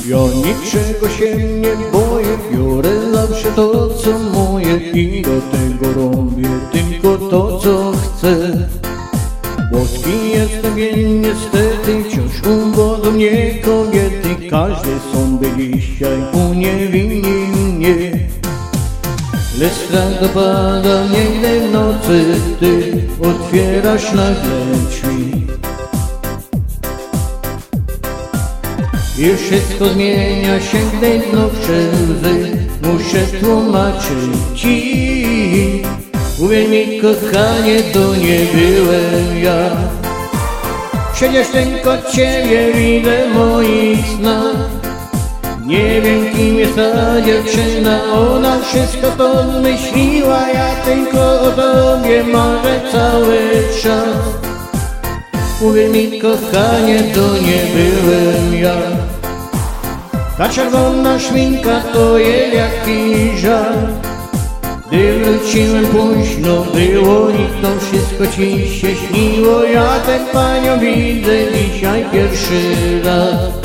Ja niczego się nie boję, biorę zawsze to co moje i do tego robię tylko to co chcę. Boski jestem, wiem niestety, wciąż uwodzą mnie kobiety. Każdy sąd dzisiaj uniewinni mnie. Lecz strach dopada mnie, gdy w nocy ty otwierasz nagle drzwi. I wszystko zmienia się, gdy znów przez łzy muszę tłumaczyć ci. Uwierz mi, kochanie, to nie byłem ja. Przecież tylko ciebie widzę w moich snach. Nie wiem, kim jest ta dziewczyna, ona wszystko to zmyśliła. Ja tylko o tobie marzę cały czas. Uwierz mi, kochanie, to nie byłem ja. Ta czerwona szminka to jest jakiś żart. Gdy wróciłem późno, było i to wszystko ci się śniło. Ja tę panią widzę dzisiaj pierwszy raz.